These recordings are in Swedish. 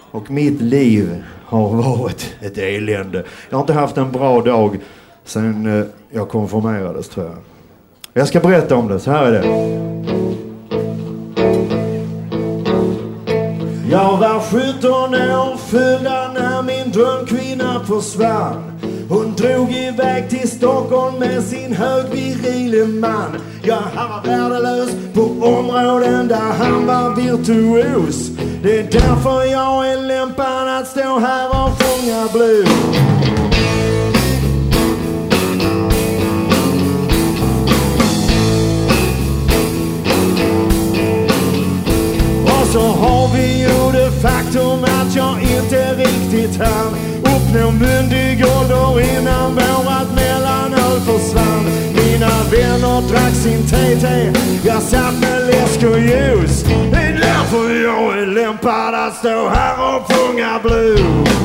Och mitt liv har varit ett elände. Jag har inte haft en bra dag sen jag konfirmerades, tror jag. Jag ska berätta om det, så här är det. Jag var 17 år fyllda när min drömkvinna försvann. Hon drog iväg till Stockholm med sin högvirile man. Ja, han var värdelös på områden där han var virtuos. Det är därför jag är lämpad att stå här och sjunga blues. Och så har vi ju det faktum att jag inte riktigt hann uppnå myndig ålder innan vårat mellanöl försvann. Mina vänner drack sin TT, jag satt med läsk och ljus. Det är därför jag är lämpad att stå här och sjunga blues.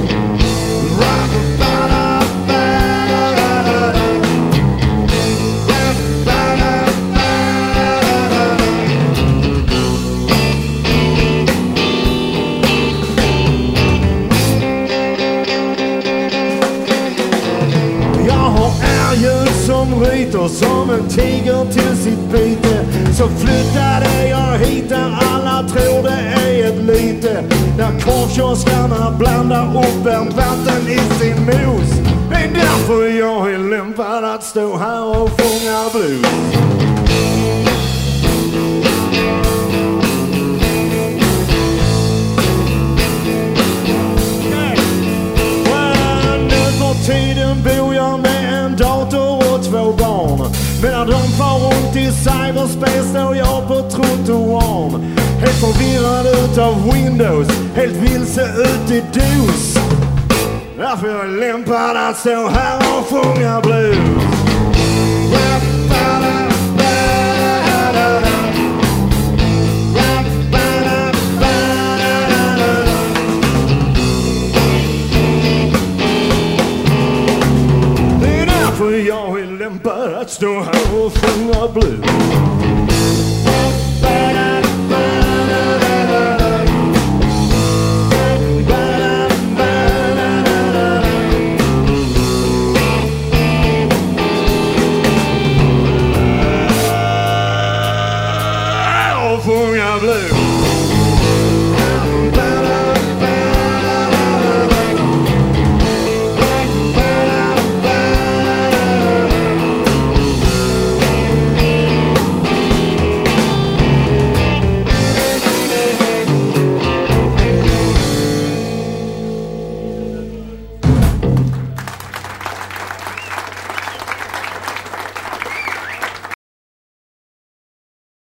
Som ryter som en tiger till sitt byte. Så flyttade jag hit där alla tror det är ett lyte. Där korvkioskarna blandar upp varmt vatten i sin mos. Det är därför jag är lämpad att stå här och sjunga blues. Nu för tiden bor jag med en dator och 2 barn. Medan de far runt i cyberspace står jag på trottoarn. Helt förvirrad utav Windows, helt vilse ut i DOS. Därför jag är lämpad att stå här och sjunga blues. Det är därför jag är lämpad att stå här